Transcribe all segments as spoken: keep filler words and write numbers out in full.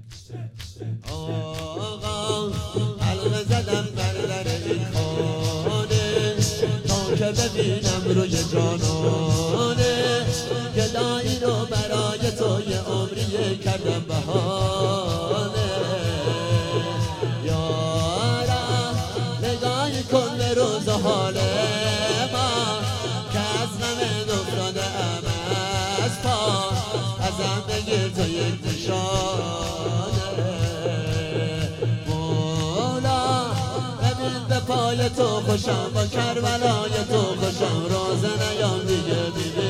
آقا حلقه زدم در در این خانه تا که ببینم روی جانانه گدایی رو برای تو یه عمریه کردم بهانه یارم نگاهی کن به روز و حال ما که از غم افتاده ام از پا ازم بگیر تو یک نشانه مولا ببین به پای تو خوشم با کربلای تو خوشم روز نیام دیگه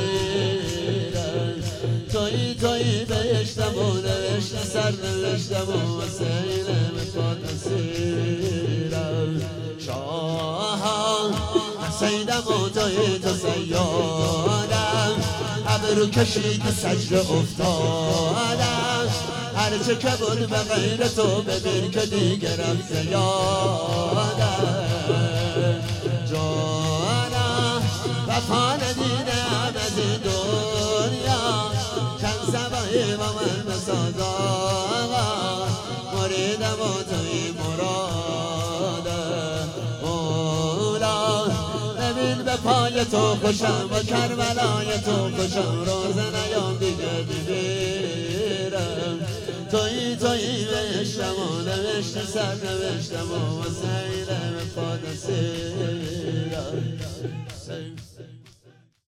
ببینم تویی تویی بهشتم و نوشت سر نوشتم و سیلم پا نسیرم شاهم سیدم و تویی تو سیادم ابرو کشید سجده افتادم هرچه که بود به غیر تو ببین که دیگرم زیادم جانم وفا ندیدم از این دنیا چند سبایی با من بساز آقا مریدم و توی مرادم مولا ببین به پای تو خوشم و کربلای تو خوشم روز نیام دیگه ببیرم تویی تویی بهشتم و نوشت سر نوشتم و سیلم پا نسیرم